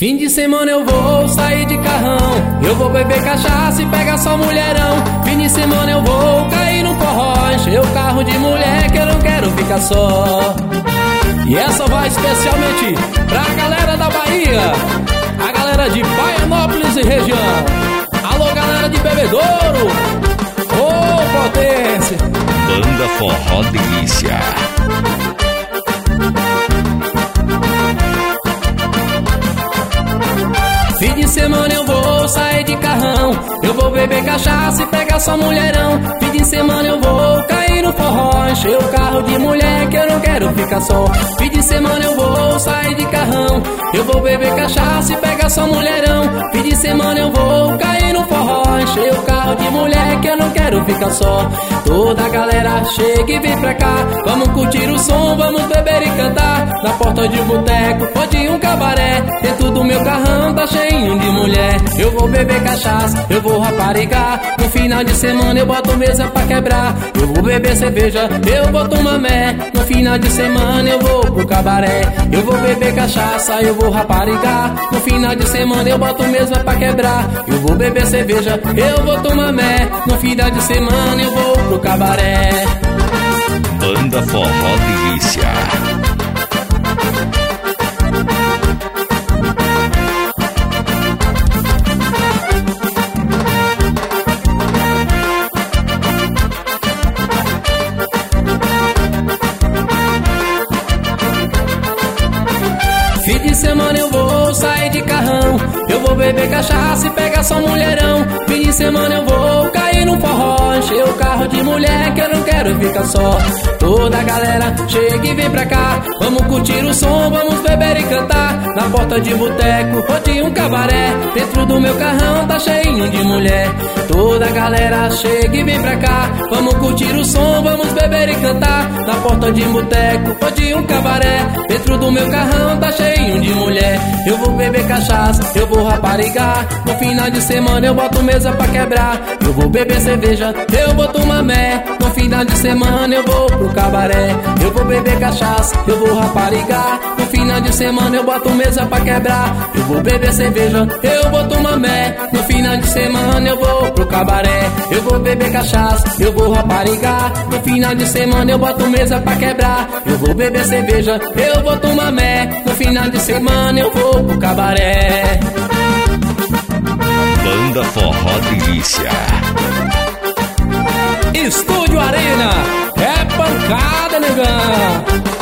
Fim de semana eu vou sair de carrão, eu vou beber cachaça e pegar só mulherão. Fim de semana eu vou cair no forró, encher o carro de mulher que eu não quero ficar só. E essa vai especialmente pra galera da Bahia, a galera de Baianópolis e região. Alô galera de Bebedouro, ô potência. Banda Forró Delícia. Fim de semana eu vou sair de carrão, eu vou beber cachaça e pegar só mulherão. Fim de semana eu vou cair no forró, encher o carro de mulher que eu não quero ficar só. Fim de semana eu vou sair de carrão, eu vou beber cachaça e pegar só mulherão. Fim de semana eu vou cair no forró, encher o carro de mulher que eu não quero ficar só. Toda a galera chega e vem pra cá, vamos curtir o som, vamos beber e cantar. Na porta de um boteco ou de um cabaré, dentro do meu carrão tá cheio de mulher. Eu vou beber cachaça, eu vou raparigar. No final de semana eu boto mesa pra quebrar. Eu vou beber cerveja, eu vou tomar mé. No final de semana eu vou pro cabaré. Eu vou beber cachaça, eu vou raparigar. No final de semana eu boto mesa pra quebrar. Eu vou beber cerveja, eu vou tomar mé. No final de semana eu vou pro cabaré. Banda Forró Delícia. Fim de semana eu vou sair de carrão, eu vou beber cachaça e pegar só mulherão. Fim de semana eu vou cair no forró, encher o carro de mulher que eu não quero ficar só. Toda a galera chega e vem pra cá, vamos curtir o som, vamos beber e cantar. Na porta de boteco ou de um cabaré, dentro do meu carrão tá cheio de mulher. Toda a galera chega e vem pra cá, vamos curtir o som, vamos beber e cantar. Na porta de boteco ou de um cabaré, dentro do meu carrão tá cheio de mulher. Eu vou beber cachaça, eu vou raparigar. No final de semana eu boto mesa pra quebrar. Eu vou beber cerveja, eu vou tomar mé. No final de semana eu vou pro cabaré. Eu vou beber cachaça, eu vou raparigar. No final de semana eu boto mesa pra quebrar. Eu vou beber cerveja, eu vou tomar mé. No final de semana eu vou pro cabaré. Eu vou beber cachaça, eu vou raparigar. No final de semana eu boto mesa pra quebrar. Eu vou beber cerveja, eu vou tomar mé. No final de semana eu vou pro cabaré. Banda Forró Delícia. Estúdio Arena, é pancada, negão.